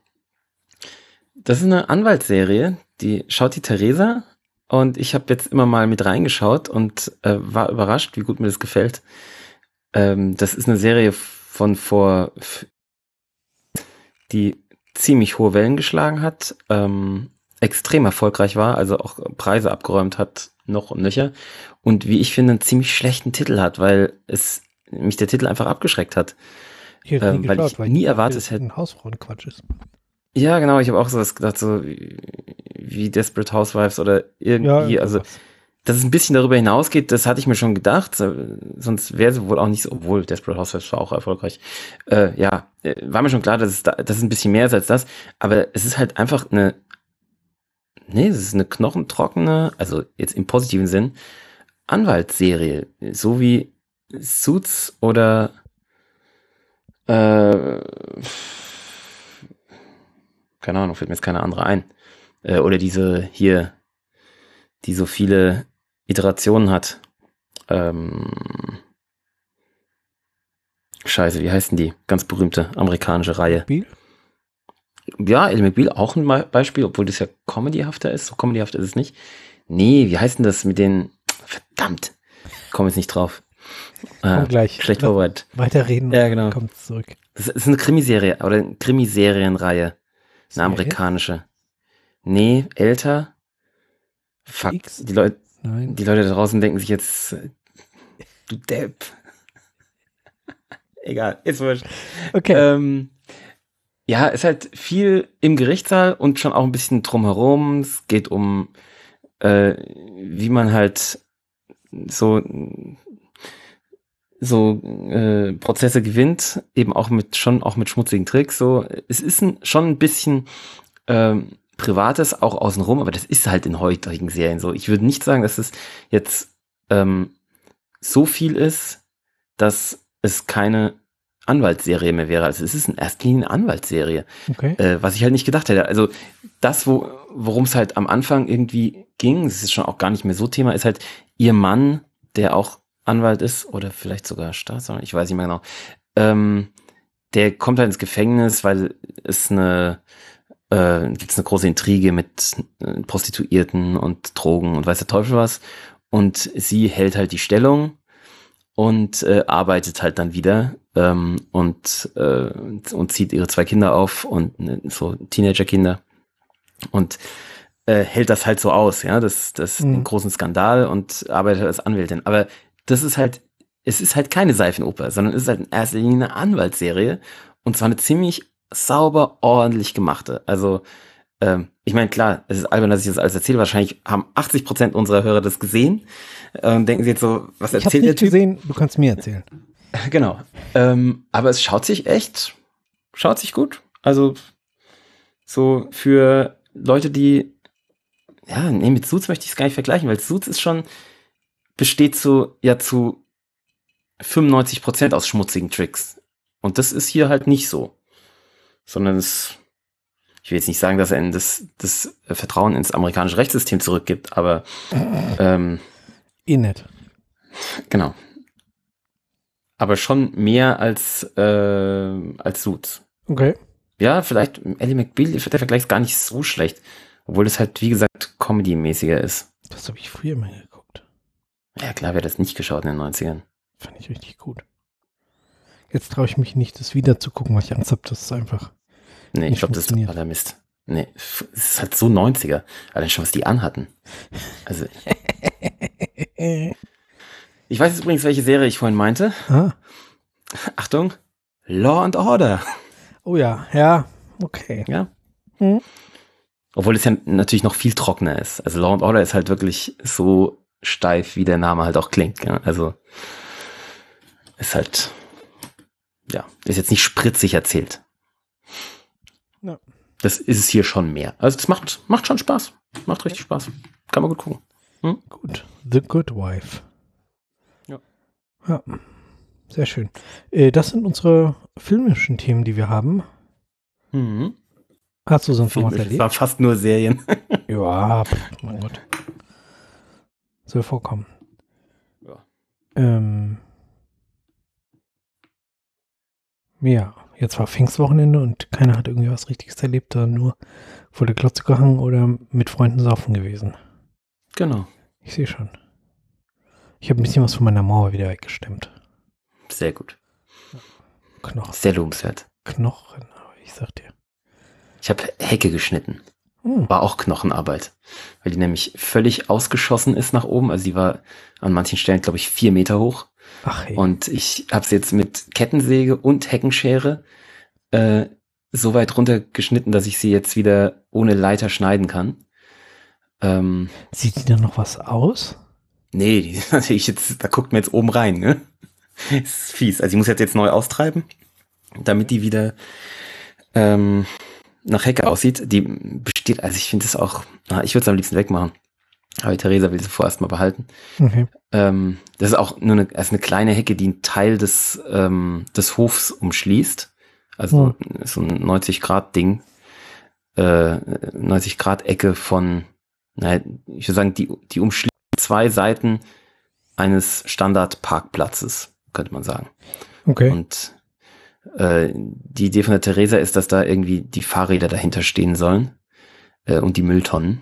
ist eine Anwaltsserie, die schaut die Theresa, und ich habe jetzt immer mal mit reingeschaut und war überrascht, wie gut mir das gefällt. Das ist eine Serie von die ziemlich hohe Wellen geschlagen hat, extrem erfolgreich war, also auch Preise abgeräumt hat, noch und nöcher. Und wie ich finde, einen ziemlich schlechten Titel hat, weil mich der Titel einfach abgeschreckt hat. Ich hätte nie Weil geschaut, ich weil nie dachte, erwartet dass hätte. ein Hausfrauenquatsch ist. Ja, genau, ich habe auch sowas gedacht, so wie Desperate Housewives oder irgendwie, Ja, also sowas. dass es ein bisschen darüber hinausgeht, das hatte ich mir schon gedacht, sonst wäre sie wohl auch nicht so, obwohl Desperate Housewives war auch erfolgreich. War mir schon klar, dass es ein bisschen mehr ist als das, aber es ist halt einfach es ist eine knochentrockene, also jetzt im positiven Sinn, Anwaltsserie, so wie Suits oder äh, keine Ahnung, fällt mir jetzt keine andere ein. Oder diese hier, die so viele Iterationen hat. Scheiße, wie heißt denn die? Ganz berühmte amerikanische Reihe. Biel? Ja, Ellie McBeal auch ein Beispiel, obwohl das ja comedyhafter ist. So comedyhaft ist es nicht. Nee, wie heißt denn das mit den... Verdammt, komme jetzt nicht drauf. Komm gleich. Schlecht vorbereitet. Weiterreden Ja, und genau. dann kommt es zurück. Das ist eine Krimiserie oder eine Krimiserienreihe. Eine Serie? amerikanische. Nee, älter. Fuck, X? die Leute Nein. da draußen denken sich jetzt, du Depp. Egal, ist wurscht. Okay. Ja, ist halt viel im Gerichtssaal und schon auch ein bisschen drumherum. Es geht um, wie man halt so Prozesse gewinnt, eben auch mit schmutzigen Tricks. So, es ist schon ein bisschen Privates auch außenrum, aber das ist halt in heutigen Serien so. Ich würde nicht sagen, dass es jetzt so viel ist, dass es keine Anwaltsserie mehr wäre. Also es ist in erster Linie eine Anwaltsserie. Okay. Was ich halt nicht gedacht hätte. Also das, worum es halt am Anfang irgendwie ging, das ist schon auch gar nicht mehr so Thema, ist halt ihr Mann, der auch Anwalt ist oder vielleicht sogar Staatsanwalt, ich weiß nicht mehr genau. Der kommt halt ins Gefängnis, weil es gibt's eine große Intrige mit Prostituierten und Drogen und weiß der Teufel was. Und sie hält halt die Stellung und arbeitet halt dann wieder und zieht ihre 2 Kinder auf und so Teenagerkinder und hält das halt so aus, ja, den großen Skandal und arbeitet als Anwältin. Aber es ist halt keine Seifenoper, sondern es ist halt in erster Linie eine Anwaltsserie und zwar eine ziemlich sauber, ordentlich gemachte. Also ich meine, klar, es ist albern, dass ich das alles erzähle. Wahrscheinlich haben 80% unserer Hörer das gesehen und denken sie jetzt so, was Ich habe erzählt der nicht Typ? gesehen, du kannst mir erzählen. Genau. Aber es schaut sich gut. Also so für Leute, die, ja, nee, mit Suits möchte ich es gar nicht vergleichen, weil Suits besteht zu 95% aus schmutzigen Tricks. Und das ist hier halt nicht so. Sondern ich will jetzt nicht sagen, dass er das Vertrauen ins amerikanische Rechtssystem zurückgibt, aber Nett. genau. Aber schon mehr als Suits. Okay. Ja, vielleicht Ellie McBeal, der Vergleich ist gar nicht so schlecht. Obwohl es halt, wie gesagt, Comedy-mäßiger ist. Das habe ich früher mal geguckt. Ja, klar, wer hat das nicht geschaut in den 90ern? Fand ich richtig gut. Jetzt traue ich mich nicht, das wieder zu gucken, weil ich Angst habe, dass es einfach Nee, ich nicht glaube, das ist funktioniert. totaler Mist. Nee, es ist halt so 90er. Allein schon, was die anhatten. Also, ich weiß jetzt übrigens, welche Serie ich vorhin meinte. Ah. Achtung, Law and Order. Oh ja, okay. Ja. Mhm. Obwohl es ja natürlich noch viel trockener ist. Also Law and Order ist halt wirklich so steif, wie der Name halt auch klingt. Ja? Also ist halt, ja, ist jetzt nicht spritzig erzählt. Ja. Das ist es hier schon mehr. Also das macht schon Spaß. Macht richtig Spaß. Kann man gut gucken. Gut. The Good Wife. Ja. Sehr schön. Das sind unsere filmischen Themen, die wir haben. Mhm. Hast du sonst noch was Es erlebt? war fast nur Serien. Ja, mein Gott. Soll vorkommen. Ja. Ja, jetzt war Pfingstwochenende und keiner hat irgendwie was Richtiges erlebt, da nur vor der Glotze gehangen oder mit Freunden saufen gewesen. Genau. Ich sehe schon. Ich habe ein bisschen was von meiner Mauer wieder weggestemmt. Sehr gut. Knochen. Sehr lobenswert. Knochen, aber ich sag dir. Ich habe Hecke geschnitten. War auch Knochenarbeit. Weil die nämlich völlig ausgeschossen ist nach oben. Also die war an manchen Stellen, glaube ich, 4 Meter hoch. Ach hey. Und ich habe sie jetzt mit Kettensäge und Heckenschere so weit runtergeschnitten, dass ich sie jetzt wieder ohne Leiter schneiden kann. Sieht die dann noch was aus? Nee, die ist natürlich jetzt, da guckt man jetzt oben rein, ne? Ist fies. Also ich muss jetzt neu austreiben, damit die wieder nach Hecke aussieht. Die besteht, also ich finde es auch, ich würde es am liebsten wegmachen. Aber Theresa will sie vorerst mal behalten. Okay. Das ist auch nur eine kleine Hecke, die einen Teil des Hofs umschließt. Also so ein 90-Grad-Ding. 90-Grad-Ecke von, ich würde sagen, die umschließt 2 Seiten eines Standardparkplatzes, könnte man sagen. Okay. Und die Idee von der Theresa ist, dass da irgendwie die Fahrräder dahinter stehen sollen und die Mülltonnen.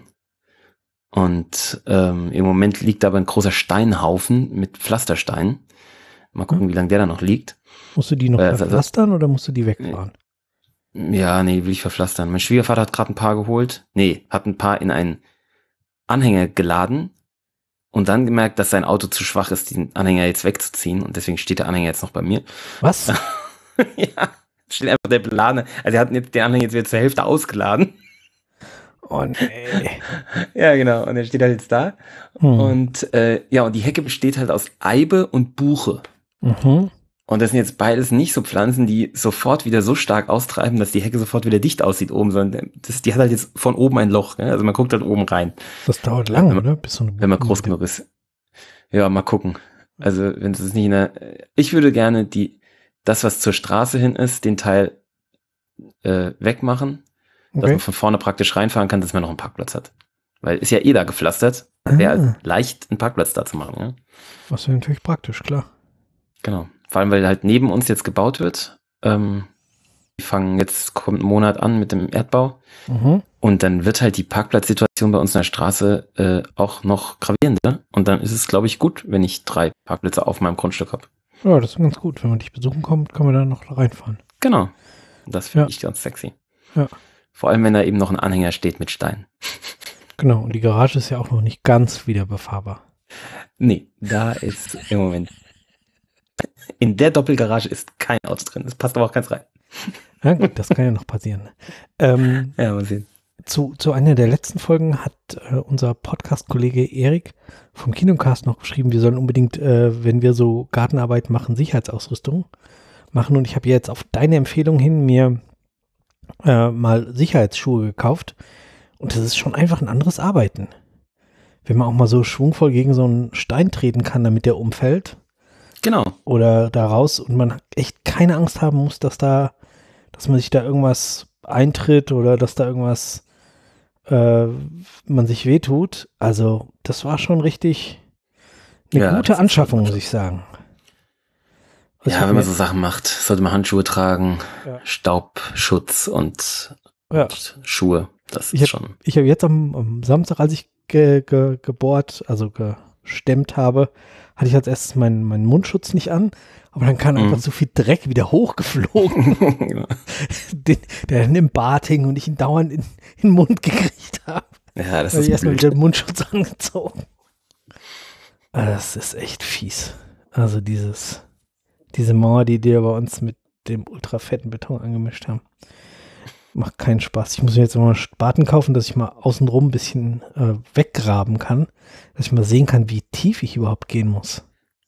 Und im Moment liegt aber ein großer Steinhaufen mit Pflastersteinen. Mal gucken, wie lange der da noch liegt. Musst du die noch verpflastern oder musst du die wegfahren? Ja, nee, will ich verpflastern. Mein Schwiegervater hat gerade ein paar geholt. Nee, hat ein paar in einen Anhänger geladen und dann gemerkt, dass sein Auto zu schwach ist, den Anhänger jetzt wegzuziehen. Und deswegen steht der Anhänger jetzt noch bei mir. Was? Ja, steht einfach der Beladene. Also er hat jetzt den Anhänger jetzt wieder zur Hälfte ausgeladen. Oh nee. Ja, genau. Und er steht halt jetzt da. Und und die Hecke besteht halt aus Eibe und Buche. Mhm. Und das sind jetzt beides nicht so Pflanzen, die sofort wieder so stark austreiben, dass die Hecke sofort wieder dicht aussieht oben, sondern die hat halt jetzt von oben ein Loch. Gell? Also man guckt halt oben rein. Das dauert lange, oder? Bis so eine wenn man groß genug ist. Ja, mal gucken. Also wenn es nicht ich würde gerne das, was zur Straße hin ist, den Teil wegmachen, dass man von vorne praktisch reinfahren kann, dass man noch einen Parkplatz hat. Weil ist ja da gepflastert. Wäre leicht, einen Parkplatz da zu machen. Ja? Das wäre natürlich praktisch, klar. Genau. Vor allem, weil halt neben uns jetzt gebaut wird. Die fangen jetzt, kommt ein Monat an mit dem Erdbau. Mhm. Und dann wird halt die Parkplatzsituation bei uns in der Straße auch noch gravierender. Und dann ist es, glaube ich, gut, wenn ich 3 Parkplätze auf meinem Grundstück habe. Ja, das ist ganz gut. Wenn man dich besuchen kommt, kann man da noch reinfahren. Genau. Das finde ich ganz sexy. Ja. Vor allem, wenn da eben noch ein Anhänger steht mit Steinen. Genau. Und die Garage ist ja auch noch nicht ganz wieder befahrbar. Nee, da ist im Moment. In der Doppelgarage ist kein Auto drin. Das passt aber auch ganz rein. Ja, gut, das kann ja noch passieren. Ja, mal sehen. Zu einer der letzten Folgen hat unser Podcast-Kollege Erik vom Kinocast noch geschrieben, wir sollen unbedingt, wenn wir so Gartenarbeit machen, Sicherheitsausrüstung machen. Und ich habe jetzt auf deine Empfehlung hin mir mal Sicherheitsschuhe gekauft. Und das ist schon einfach ein anderes Arbeiten. Wenn man auch mal so schwungvoll gegen so einen Stein treten kann, damit der umfällt. Genau. Oder da raus und man echt keine Angst haben muss, dass man sich da irgendwas eintritt oder dass da irgendwas man sich wehtut. Also das war schon richtig eine gute Anschaffung, muss ich sagen. Ja, wenn man so Sachen macht, sollte man Handschuhe tragen, Staubschutz und Schuhe. Das ist schon. Ich habe jetzt am Samstag, als ich gebohrt, also gestemmt habe, hatte ich als erstes meinen Mundschutz nicht an, aber dann kam einfach so viel Dreck wieder hochgeflogen, der dann im Bart hing und ich ihn dauernd in den Mund gekriegt habe. Ja, das ist ich erstmal wieder den Mundschutz angezogen. Also das ist echt fies. Also diese Mauer, die bei uns mit dem ultrafetten Beton angemischt haben, macht keinen Spaß. Ich muss mir jetzt mal Spaten kaufen, dass ich mal außenrum ein bisschen weggraben kann, dass ich mal sehen kann, wie tief ich überhaupt gehen muss.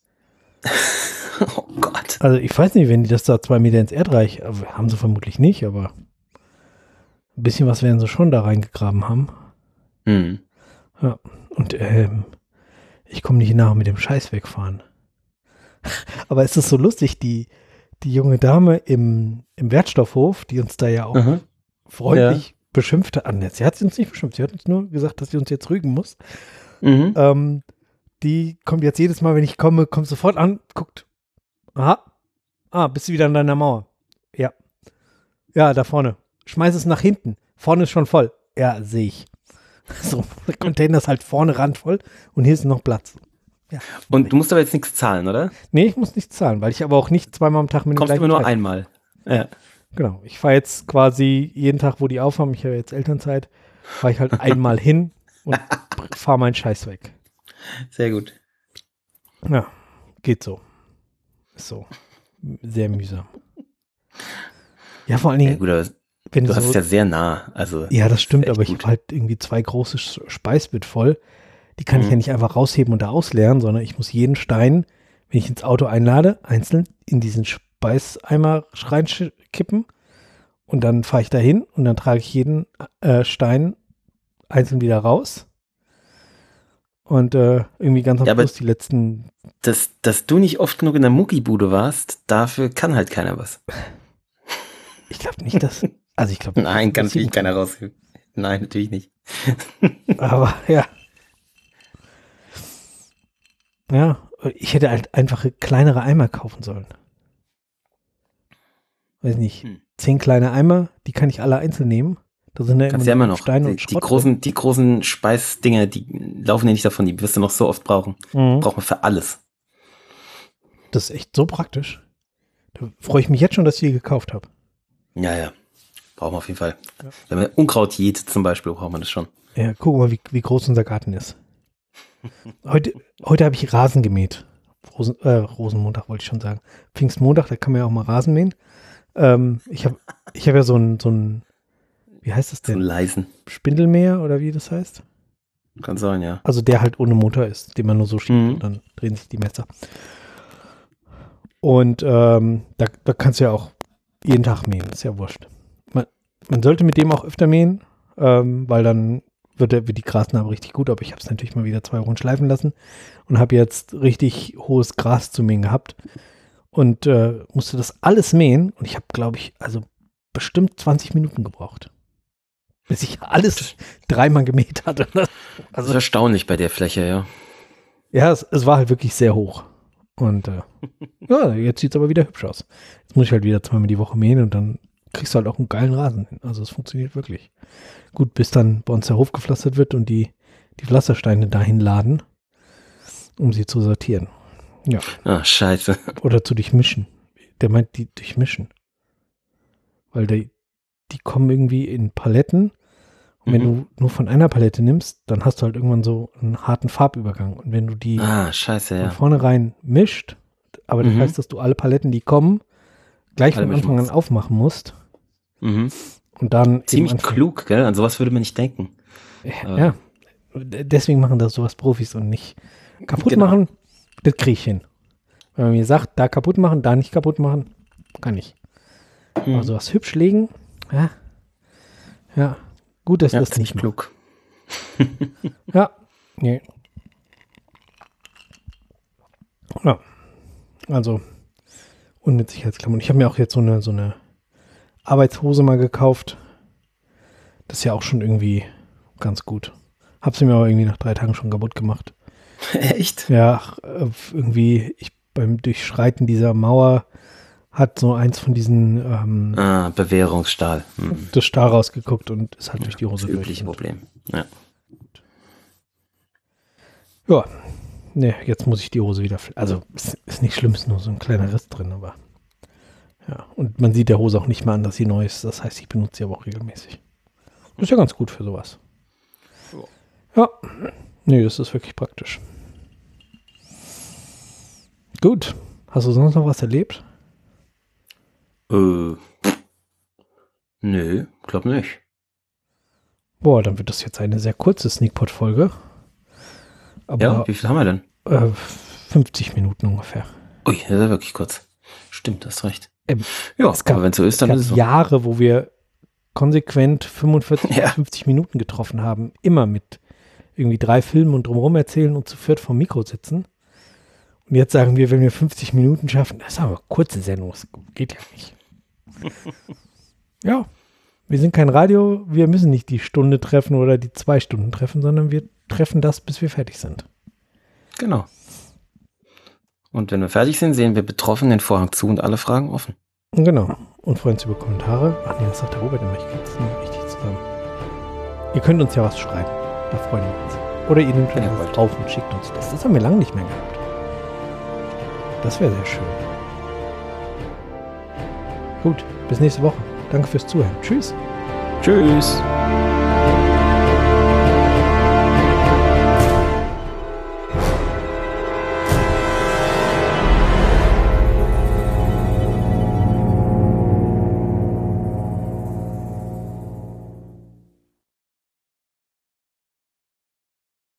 Oh Gott. Also ich weiß nicht, wenn die das da 2 Meter ins Erdreich, haben sie vermutlich nicht, aber ein bisschen was werden sie schon da reingegraben haben. Mhm. Ja, und ich komme nicht nach mit dem Scheiß wegfahren. Aber es ist so lustig, die junge Dame im Wertstoffhof, die uns da ja auch freundlich beschimpft hat. Sie hat uns nicht beschimpft, sie hat uns nur gesagt, dass sie uns jetzt rügen muss. Mhm. Die kommt jetzt jedes Mal, wenn ich komme, kommt sofort an, guckt. Aha. Bist du wieder an deiner Mauer? Ja. Ja, da vorne. Schmeiß es nach hinten. Vorne ist schon voll. Ja, sehe ich. So, der Container ist halt vorne randvoll und hier ist noch Platz. Ja. Und du musst aber jetzt nichts zahlen, oder? Nee, ich muss nichts zahlen, weil ich aber auch nicht zweimal am Tag mit dem gleichen Kommst du nur einmal. Ja. Genau. Ich fahre jetzt quasi jeden Tag, wo die aufhaben, ich habe jetzt Elternzeit, fahre ich halt einmal hin und fahre meinen Scheiß weg. Sehr gut. Ja, geht so. Ist so. Sehr mühsam. Ja, vor allen Dingen, Ja, gut, aber wenn du du hast so, es ja sehr nah. Also, ja, das stimmt, echt aber ich gut. habe halt irgendwie 2 große Speißbit voll. Die kann ich ja nicht einfach rausheben und da ausleeren, sondern ich muss jeden Stein, wenn ich ins Auto einlade, einzeln in diesen Speißeimer reinkippen und dann fahre ich da hin und dann trage ich jeden Stein einzeln wieder raus. Und irgendwie ganz am Ja, aber Schluss die letzten. dass du nicht oft genug in der Muckibude warst, dafür kann halt keiner was. Ich glaube nicht, dass. Also ich glaube. Nein, kann natürlich keiner rausheben. Nein, natürlich nicht. Aber ja. Ja, ich hätte halt einfach kleinere Eimer kaufen sollen. Weiß nicht. 10 kleine Eimer, die kann ich alle einzeln nehmen. Da sind ja Kannst ja immer noch. Steine und Die Schrott. die großen Speisdinger, die laufen ja nicht davon, die wirst du noch so oft brauchen. Mhm. Braucht man für alles. Das ist echt so praktisch. Da freue ich mich jetzt schon, dass ich die gekauft habe. Ja. Braucht man auf jeden Fall. Ja. Wenn man Unkraut jäht zum Beispiel, braucht man das schon. Ja, guck mal, wie groß unser Garten ist. Heute habe ich Rasen gemäht. Rosenmontag wollte ich schon sagen. Pfingstmontag, da kann man ja auch mal Rasen mähen. Ich hab ja so ein, wie heißt das So denn? leisen. Spindelmäher oder wie das heißt? Kann sein, ja. Also der halt ohne Motor ist, den man nur so schiebt Mhm. und dann drehen sich die Messer. Und da kannst du ja auch jeden Tag mähen, ist ja wurscht. Man sollte mit dem auch öfter mähen, weil dann wird die Grasnarbe richtig gut, aber ich habe es natürlich mal wieder 2 Wochen schleifen lassen und habe jetzt richtig hohes Gras zu mähen gehabt und musste das alles mähen und ich habe, glaube ich, also bestimmt 20 Minuten gebraucht, bis ich alles 3-mal gemäht hatte. Das ist erstaunlich bei der Fläche, ja. Ja, es war halt wirklich sehr hoch. Und ja, jetzt sieht es aber wieder hübsch aus. Jetzt muss ich halt wieder 2-mal die Woche mähen und dann kriegst du halt auch einen geilen Rasen hin. Also es funktioniert wirklich. Gut, bis dann bei uns der Hof gepflastert wird und die Pflastersteine dahin laden, um sie zu sortieren. Ja. Ah, scheiße. Oder zu durchmischen. Der meint, die durchmischen. Weil die kommen irgendwie in Paletten. Und wenn du nur von einer Palette nimmst, dann hast du halt irgendwann so einen harten Farbübergang. Und wenn du die Scheiße, von ja. vornherein mischt, aber das heißt, dass du alle Paletten, die kommen, gleich Alle von Anfang an mischen. aufmachen musst. Mhm. Und dann Ziemlich eben klug, gell? An sowas würde man nicht denken. Ja, deswegen machen das sowas Profis und nicht kaputt Genau. machen, das kriege ich hin. Wenn man mir sagt, da kaputt machen, da nicht kaputt machen, kann ich. Aber sowas hübsch legen, ja, gut, dass Ja, das ziemlich nicht klug. Ja, nee. Ja, also und mit Sicherheitsklamotten. Ich habe mir auch jetzt so eine Arbeitshose mal gekauft. Das ist ja auch schon irgendwie ganz gut. Hab sie mir aber irgendwie nach 3 Tagen schon kaputt gemacht. Echt? Ja, irgendwie beim Durchschreiten dieser Mauer hat so eins von diesen Bewährungsstahl. das Stahl rausgeguckt und ist halt durch die Das Hose übliche durch. Problem. Ja. Ja, ne, jetzt muss ich die Hose wieder. Also ist nicht schlimm, ist nur so ein kleiner Riss drin, aber ja. Und man sieht der Hose auch nicht mehr an, dass sie neu ist. Das heißt, ich benutze sie aber auch regelmäßig. Ist ja ganz gut für sowas. Ja, nee, das ist wirklich praktisch. Gut. Hast du sonst noch was erlebt? Nö, glaub nicht. Boah, dann wird das jetzt eine sehr kurze Sneakpot-Folge. Aber Ja, wie viel haben wir denn? 50 Minuten ungefähr. Ui, das ist ja wirklich kurz. Stimmt, hast recht. Ja, es gab- aber wenn es so ist, dann ist es so. Jahre, wo wir konsequent 45 Ja. bis 50 Minuten getroffen haben. Immer mit irgendwie 3 Filmen und drumherum erzählen und zu viert vom Mikro sitzen. Und jetzt sagen wir, wenn wir 50 Minuten schaffen, das ist aber eine kurze Sendung, das geht ja nicht. Ja, wir sind kein Radio, wir müssen nicht die Stunde treffen oder die 2 Stunden treffen, sondern wir treffen das, bis wir fertig sind. Genau. Und wenn wir fertig sind, sehen wir betroffen den Vorhang zu und alle Fragen offen. Genau. Und freuen uns über Kommentare. Ach nee, das sagt der Robert immer, ich kriege das nicht richtig zusammen. Ihr könnt uns ja was schreiben, da freuen wir uns. Oder ihr nehmt Wenn ihr uns wollt. auf und schickt uns das. Das haben wir lange nicht mehr gehabt. Das wäre sehr schön. Gut, bis nächste Woche. Danke fürs Zuhören. Tschüss. Tschüss.